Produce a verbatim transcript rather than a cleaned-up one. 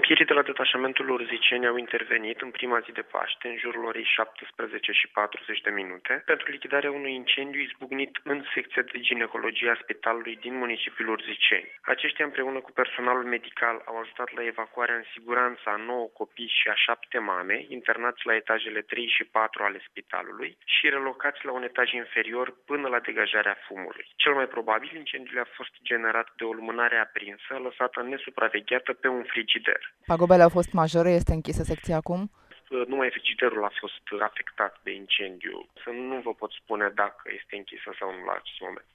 Pompierii de la detașamentul Urziceni au intervenit în prima zi de Paște, în jurul orei șaptesprezece și patruzeci de minute, pentru lichidarea unui incendiu izbucnit în secția de ginecologie a spitalului din municipiul Urziceni. Aceștia, împreună cu personalul medical, au ajutat la evacuarea în siguranță a nouă copii și a șapte mame, internați la etajele trei și patru ale spitalului și relocați la un etaj inferior până la degajarea fumului. Cel mai probabil, incendiul a fost generat de o lumânare aprinsă, lăsată nesupravegheată pe un frigider. Pagubele au fost majore, este închisă secția acum? Numai frigiderul a fost afectat de incendiu. Să nu vă pot spune dacă este închisă sau nu la acest moment.